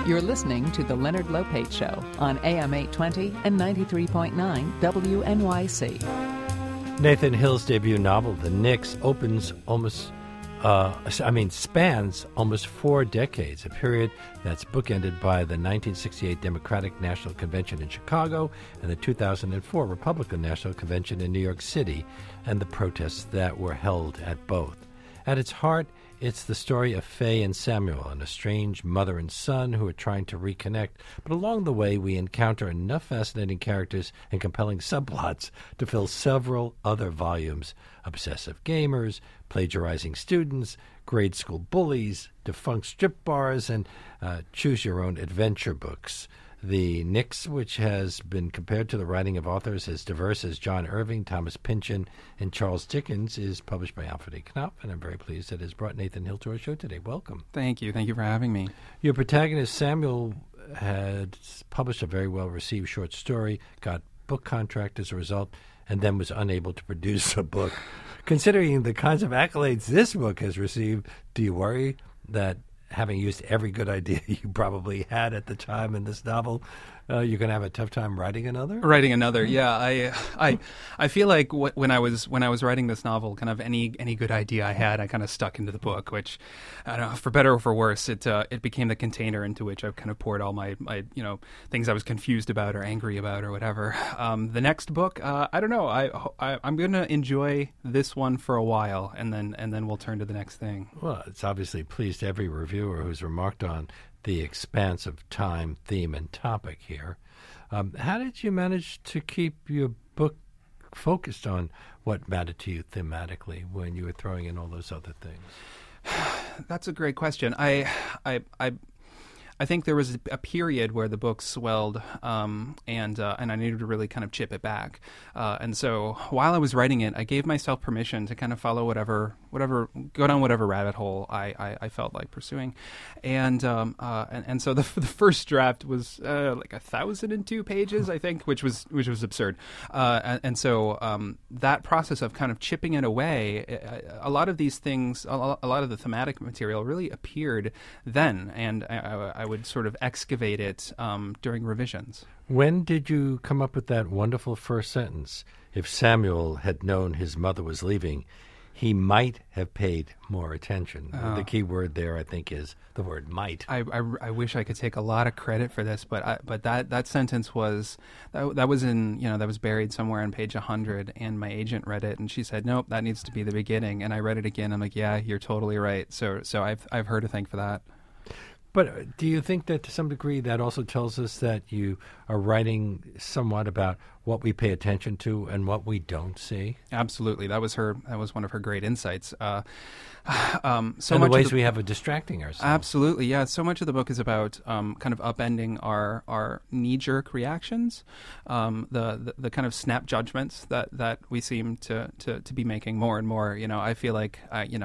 You're listening to The Leonard Lopate Show on AM 820 and 93.9 WNYC. Nathan Hill's debut novel, The Knicks, spans almost 4 decades, a period that's bookended by the 1968 Democratic National Convention in Chicago and the 2004 Republican National Convention in New York City, and the protests that were held at both. At its heart, it's the story of Faye and Samuel, an estranged mother and son who are trying to reconnect. But along the way, we encounter enough fascinating characters and compelling subplots to fill several other volumes. Obsessive gamers, plagiarizing students, grade school bullies, defunct strip bars, and choose-your-own-adventure books. The Knicks, which has been compared to the writing of authors as diverse as John Irving, Thomas Pynchon, and Charles Dickens, is published by Alfred A. Knopf, and I'm very pleased that it has brought Nathan Hill to our show today. Welcome. Thank you. Thank you for having me. Your protagonist, Samuel, had published a very well-received short story, got book contract as a result, and then was unable to produce a book. Considering the kinds of accolades this book has received, do you worry that having used every good idea you probably had at the time in this novel, you're going to have a tough time writing another? Yeah. I feel like when I was writing this novel, kind of any good idea I had, I kind of stuck into the book. Which, I don't know, for better or for worse, it became the container into which I kind of poured all my things I was confused about or angry about or whatever. The next book, I don't know. I'm going to enjoy this one for a while, and then we'll turn to the next thing. Well, it's obviously pleased every reviewer who's remarked on the expanse of time, theme, and topic here. How did you manage to keep your book focused on what mattered to you thematically when you were throwing in all those other things? That's a great question. I think there was a period where the book swelled, and I needed to really kind of chip it back. And so while I was writing it, I gave myself permission to kind of follow whatever, go down whatever rabbit hole I felt like pursuing. And so the first draft was like 1,002 pages, I think, which was absurd. And so that process of kind of chipping it away, a lot of these things, a lot of the thematic material really appeared then, and I would sort of excavate it during revisions. When did you come up with that wonderful first sentence? If Samuel had known his mother was leaving, he might have paid more attention. The key word there, I think, is the word might. I wish I could take a lot of credit for this, but that sentence was that was buried somewhere on page 100, and my agent read it, and she said, "Nope, that needs to be the beginning." And I read it again. I'm like, "Yeah, you're totally right." So I've her to thank for that. But do you think that to some degree that also tells us that you are writing somewhat about what we pay attention to and what we don't see? Absolutely. That was one of her great insights. And the ways we have of distracting ourselves. Absolutely, yeah. So much of the book is about kind of upending our knee-jerk reactions, the kind of snap judgments that we seem to be making more and more. I feel like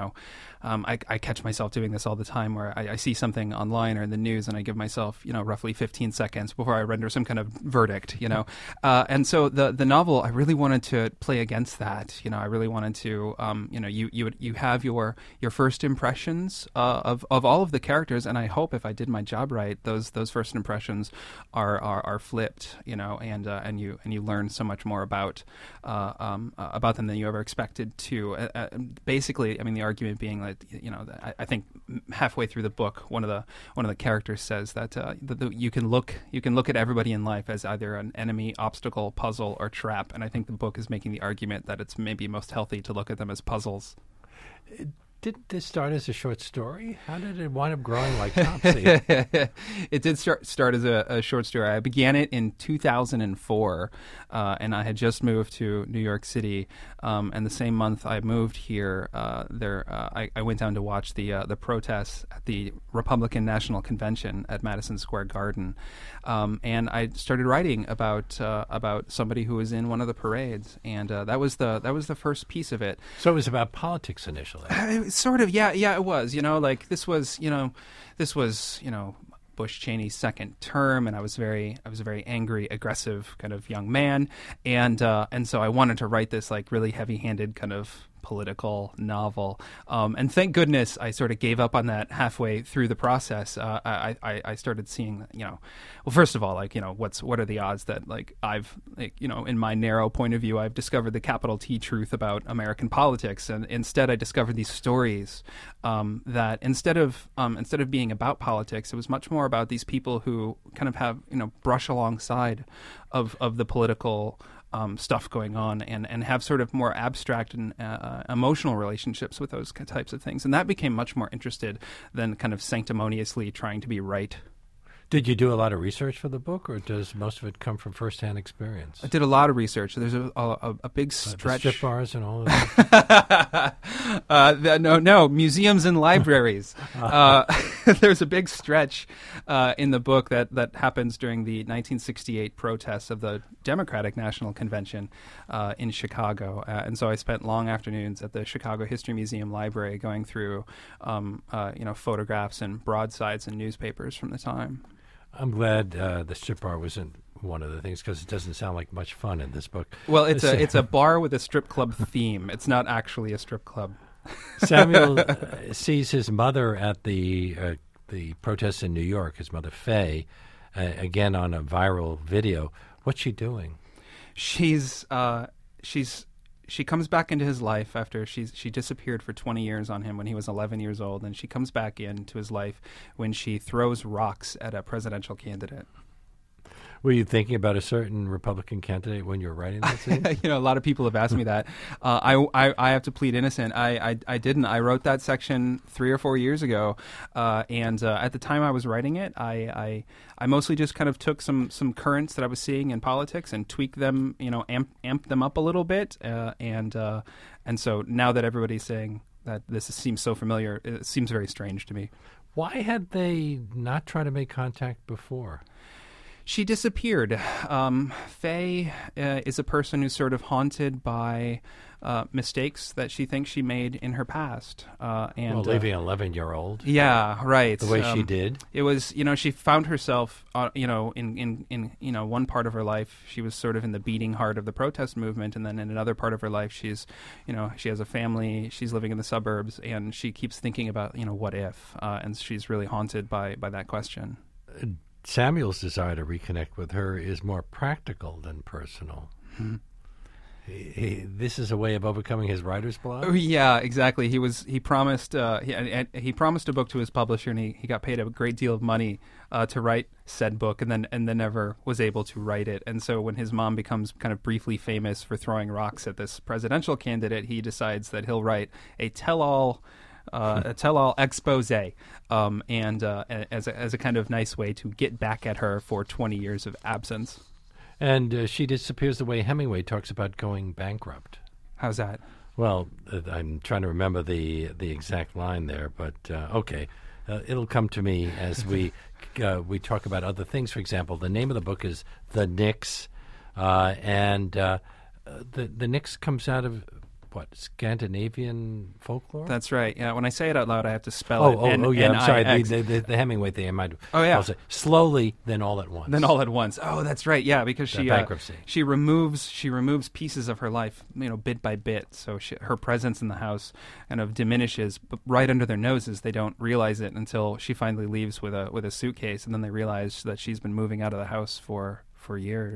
I catch myself doing this all the time, where I see something online or in the news, and I give myself roughly 15 seconds before I render some kind of verdict. And so the novel, I really wanted to play against that. I really wanted to you have your first impressions of all of the characters, and I hope if I did my job right, those first impressions are flipped, and you learn so much more about them than you ever expected to. Basically, I mean, the argument being that I think halfway through the book, one of the characters says that you can look at everybody in life as either an enemy, obstacle, puzzle, or trap, and I think the book is making the argument that it's maybe most healthy to look at them as puzzles. Didn't this start as a short story? How did it wind up growing like Topsy? It did start as a short story. I began it in 2004, and I had just moved to New York City. And the same month I moved here, I went down to watch the protests at the Republican National Convention at Madison Square Garden, and I started writing about somebody who was in one of the parades, and that was the first piece of it. So it was about politics initially. Sort of, yeah, it was. Like this was Bush Cheney's second term, and I was a very angry, aggressive kind of young man, and so I wanted to write this like really heavy-handed kind of political novel. And thank goodness I sort of gave up on that halfway through the process. I started seeing, well, first of all, what are the odds that I've, in my narrow point of view, I've discovered the capital T truth about American politics, and instead I discovered these stories that instead of being about politics, it was much more about these people who kind of have, brush alongside of the political stuff going on and have sort of more abstract and emotional relationships with those types of things. And that became much more interested than kind of sanctimoniously trying to be right. Did you do a lot of research for the book, or does most of it come from firsthand experience? I did a lot of research. There's a big stretch. The strip bars and all of that? No, museums and libraries. There's a big stretch in the book that happens during the 1968 protests of the Democratic National Convention in Chicago. And so I spent long afternoons at the Chicago History Museum Library going through photographs and broadsides and newspapers from the time. I'm glad the strip bar wasn't one of the things, because it doesn't sound like much fun in this book. Well, it's a bar with a strip club theme. It's not actually a strip club. Samuel sees his mother at the protests in New York, his mother Faye, again on a viral video. What's she doing? She comes back into his life after she disappeared for 20 years on him when he was 11 years old, and she comes back into his life when she throws rocks at a presidential candidate. Were you thinking about a certain Republican candidate when you were writing that scene? A lot of people have asked me that. I have to plead innocent. I didn't. I wrote that section 3 or 4 years ago, and at the time I was writing it, I mostly just kind of took some currents that I was seeing in politics and tweaked them, amp them up a little bit, and so now that everybody's saying that this seems so familiar, it seems very strange to me. Why had they not tried to make contact before? She disappeared. Faye is a person who's sort of haunted by mistakes that she thinks she made in her past. Leaving an 11-year-old. Yeah, right. The way she did. It was, she found herself, in one part of her life, she was sort of in the beating heart of the protest movement, and then in another part of her life, she's, she has a family, she's living in the suburbs, and she keeps thinking about, what if, and she's really haunted by that question. Samuel's desire to reconnect with her is more practical than personal. Mm-hmm. This is a way of overcoming his writer's block? Oh, yeah, exactly. He promised he promised a book to his publisher, and he got paid a great deal of money to write said book, and then never was able to write it. And so when his mom becomes kind of briefly famous for throwing rocks at this presidential candidate, he decides that he'll write a tell-all expose, and as a kind of nice way to get back at her for 20 years of absence. And she disappears the way Hemingway talks about going bankrupt. How's that? Well, I'm trying to remember the exact line there, but okay. It'll come to me as we talk about other things. For example, the name of the book is The Nix, and the Nix comes out of Scandinavian folklore? That's right. Yeah, when I say it out loud, I have to spell it. I'm sorry. The Hemingway thing. I might. Oh yeah. Say, slowly, then all at once. Then all at once. Oh, that's right. Yeah, because bankruptcy. She removes pieces of her life, bit by bit. So her presence in the house kind of diminishes, but right under their noses. They don't realize it until she finally leaves with a suitcase, and then they realize that she's been moving out of the house for a year.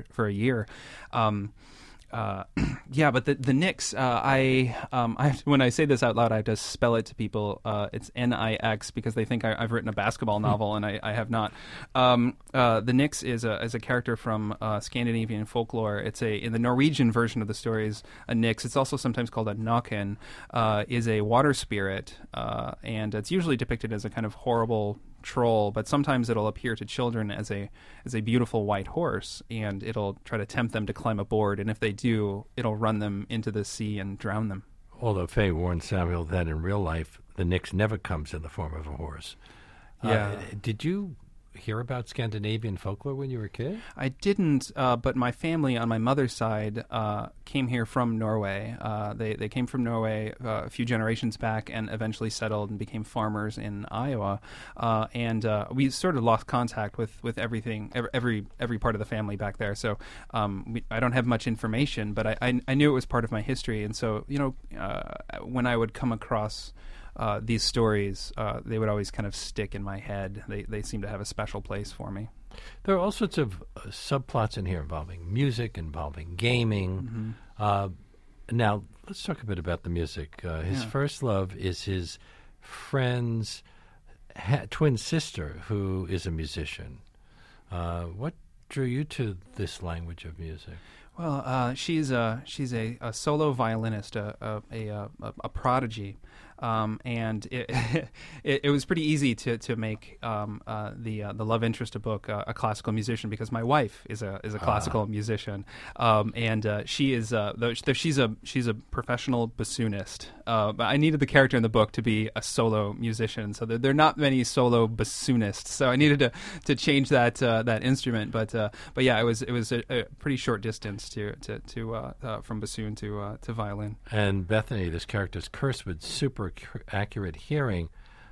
But the Nix, when I say this out loud, I have to spell it to people. It's Nix because they think I've written a basketball novel, and I have not. The Nix is a character from Scandinavian folklore. It's in the Norwegian version of the story is a Nix. It's also sometimes called a Naken. Is a water spirit, and it's usually depicted as a kind of horrible troll, but sometimes it'll appear to children as a beautiful white horse, and it'll try to tempt them to climb aboard, and if they do, it'll run them into the sea and drown them. Although Faye warned Samuel that in real life the Nix never comes in the form of a horse. Yeah. Did you hear about Scandinavian folklore when you were a kid? I didn't, but my family on my mother's side came here from Norway. They came from Norway a few generations back and eventually settled and became farmers in Iowa. And we sort of lost contact with everything, every part of the family back there. So I don't have much information, but I knew it was part of my history. And so, when I would come across these stories, they would always kind of stick in my head. They seem to have a special place for me. There are all sorts of subplots in here involving music, involving gaming. Now, let's talk a bit about the music. His first love is his friend's twin sister, who is a musician. What drew you to this language of music? Well, she's a solo violinist, a prodigy, and it was pretty easy to make the love interest of book a classical musician, because my wife is a classical musician, and she is though she's a professional bassoonist. But I needed the character in the book to be a solo musician, so there are not many solo bassoonists. So I needed to change that instrument. But yeah, it was a pretty short distance to from bassoon to violin. And Bethany, this character, is cursed with super accurate hearing.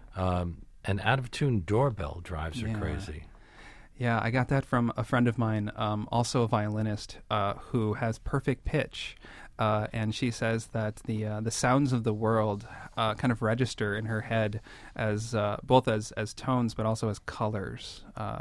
An out-of-tune doorbell drives her crazy. Yeah, I got that from a friend of mine, also a violinist, who has perfect pitch. And she says that the sounds of the world kind of register in her head as both as tones, but also as colors.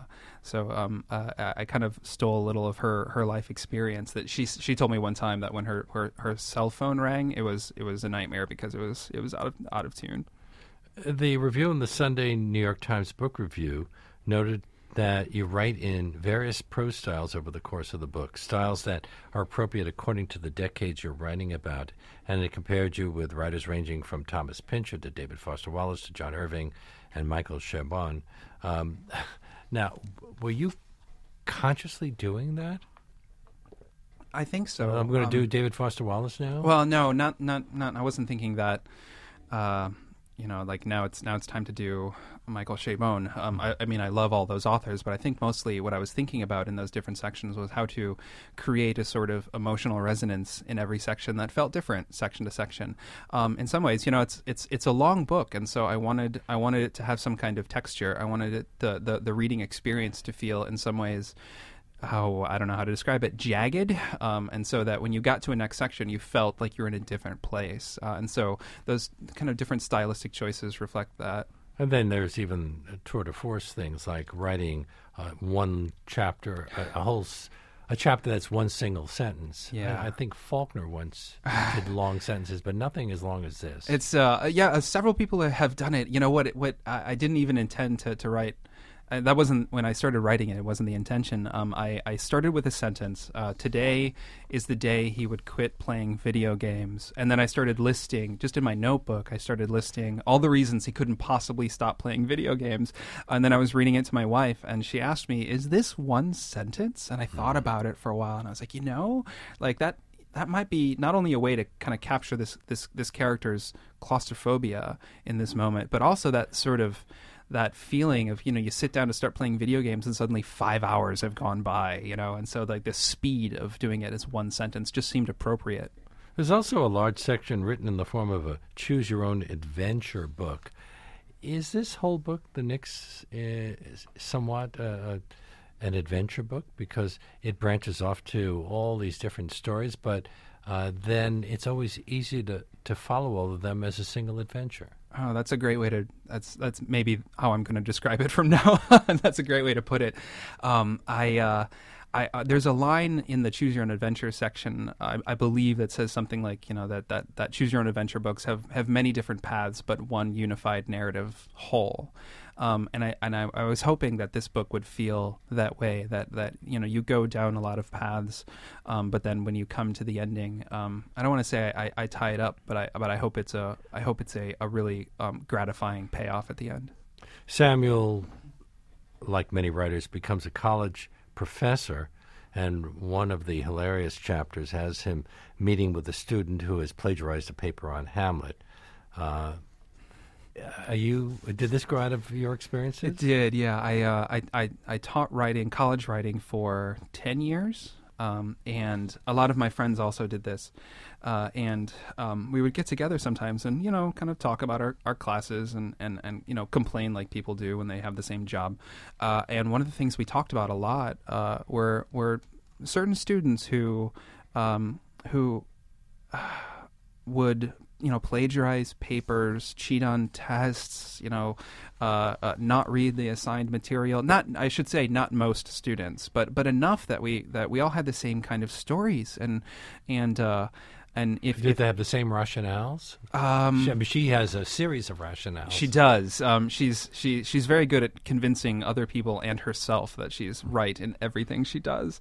So I kind of stole a little of her life experience. That she told me one time that when her cell phone rang, it was a nightmare because it was out of tune. The review in the Sunday New York Times Book Review noted that you write in various prose styles over the course of the book, styles that are appropriate according to the decades you're writing about, and it compared you with writers ranging from Thomas Pynchon to David Foster Wallace to John Irving and Michael Chabon. Now, were you consciously doing that? I think so. I'm going to do David Foster Wallace now? Well, no, not. I wasn't thinking that. Like now it's time to do Michael Chabon. I mean, I love all those authors, but I think mostly what I was thinking about in those different sections was how to create a sort of emotional resonance in every section that felt different section to section. In some ways, it's a long book, and so I wanted it to have some kind of texture. I wanted it the reading experience to feel in some ways, I don't know how to describe it, jagged, and so that when you got to a next section, you felt like you're in a different place. And so those kind of different stylistic choices reflect that. And then there's even tour de force things like writing one chapter, a chapter that's one single sentence. Yeah. I think Faulkner once did long sentences, but nothing as long as this. It's several people have done it. You know what I didn't even intend to write. That wasn't when I started writing it. It wasn't the intention. I started with a sentence. Today is the day he would quit playing video games. And then I started listing, just in my notebook, I started listing all the reasons he couldn't possibly stop playing video games. And then I was reading it to my wife, and she asked me, "Is this one sentence?" And I thought about it for a while, and I was like, like that might be not only a way to kind of capture this character's claustrophobia in this moment, but also that sort of that feeling of, you sit down to start playing video games and suddenly 5 hours have gone by, and so like the speed of doing it as one sentence just seemed appropriate. There's also a large section written in the form of a choose-your-own-adventure book. Is this whole book, The Knicks, somewhat an adventure book? Because it branches off to all these different stories, but then it's always easy to follow all of them as a single adventure. Oh, that's a great way to. That's maybe how I'm going to describe it from now on. That's a great way to put it. There's a line in the Choose Your Own Adventure section, I believe, that says something like, that Choose Your Own Adventure books have many different paths, but one unified narrative whole. And I was hoping that this book would feel that way, that you go down a lot of paths, but then when you come to the ending, I don't want to say I tie it up, but I hope it's a really gratifying payoff at the end. Samuel, like many writers, becomes a college professor, and one of the hilarious chapters has him meeting with a student who has plagiarized a paper on Hamlet. Did this grow out of your experiences? It did, yeah. I taught college writing for 10 years. And a lot of my friends also did this. And we would get together sometimes and, kind of talk about our classes and complain like people do when they have the same job. And one of the things we talked about a lot were certain students who would plagiarize papers, cheat on tests, not read the assigned material. Not most students, but enough that we all had the same kind of stories and if did they have the same rationales? She has a series of rationales. She does. She's very good at convincing other people and herself that she's right in everything she does.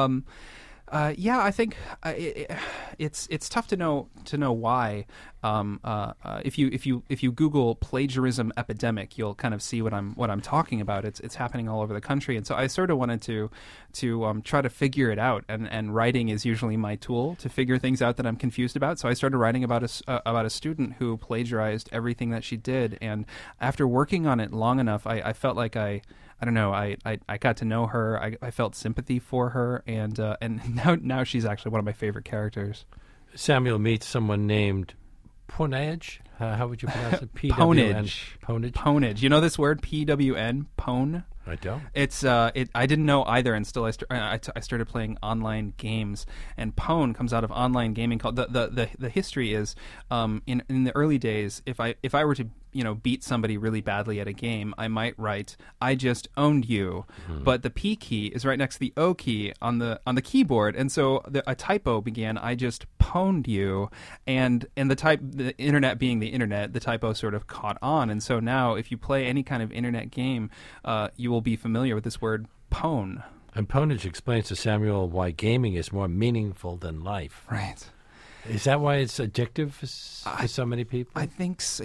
I think it's tough to know why. If you Google plagiarism epidemic, you'll kind of see what I'm talking about. It's happening all over the country, and so I sort of wanted to try to figure it out. And writing is usually my tool to figure things out that I'm confused about. So I started writing about a student who plagiarized everything that she did, and after working on it long enough, I felt like I don't know. I got to know her. I felt sympathy for her, and now she's actually one of my favorite characters. Samuel meets someone named Ponage. How would you pronounce it? Ponage. Ponage. You know this word? PWN. Pone. I don't. It's I didn't know either until I started playing online games. And Pone comes out of online gaming. Called the history is in the early days, if I were to beat somebody really badly at a game, I might write, "I just owned you," but the P key is right next to the O key on the keyboard, and so a typo began. "I just pwned you," and the internet being the internet, the typo sort of caught on, and so now if you play any kind of internet game, you will be familiar with this word pwn. And Ponage explains to Samuel why gaming is more meaningful than life. Right. Is that why it's addictive for so many people? I think so.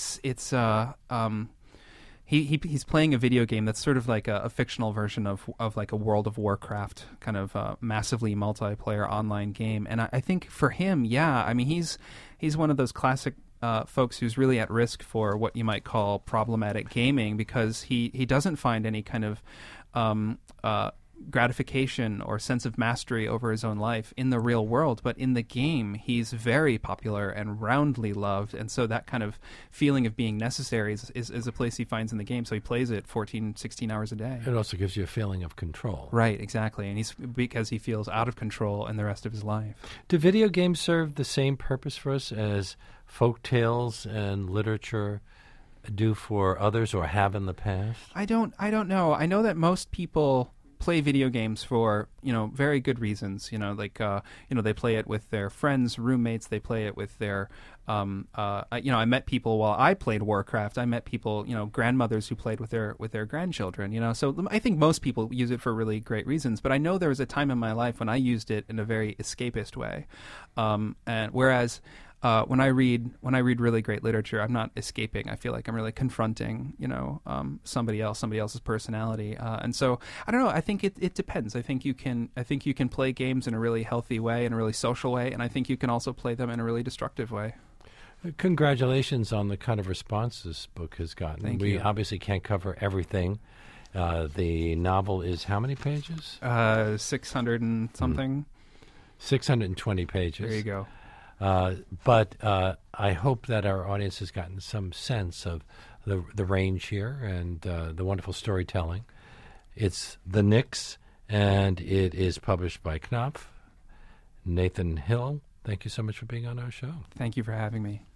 He's playing a video game that's sort of like a fictional version of like a World of Warcraft kind of massively multiplayer online game. And I think for him, he's one of those classic folks who's really at risk for what you might call problematic gaming, because he doesn't find any kind of gratification or sense of mastery over his own life in the real world, but in the game he's very popular and roundly loved, and so that kind of feeling of being necessary is a place he finds in the game, so he plays it 16 hours a day. It also gives you a feeling of control. Right, exactly, and because he feels out of control in the rest of his life. Do video games serve the same purpose for us as folk tales and literature do for others, or have in the past? I don't know. I know that most people play video games for very good reasons. They play it with their friends, roommates. They play it with their I met people while I played Warcraft. I met people, grandmothers who played with their grandchildren. So I think most people use it for really great reasons. But I know there was a time in my life when I used it in a very escapist way, and whereas. When I read really great literature, I'm not escaping. I feel like I'm really confronting, somebody else's personality. And so I don't know. I think it depends. I think you can play games in a really healthy way, in a really social way, and I think you can also play them in a really destructive way. Congratulations on the kind of response this book has gotten. Thank we you. obviously can't cover everything. The novel is how many pages? 600 and something. 620 pages. There you go. But I hope that our audience has gotten some sense of the range here and the wonderful storytelling. It's The Nix, and it is published by Knopf. Nathan Hill, thank you so much for being on our show. Thank you for having me.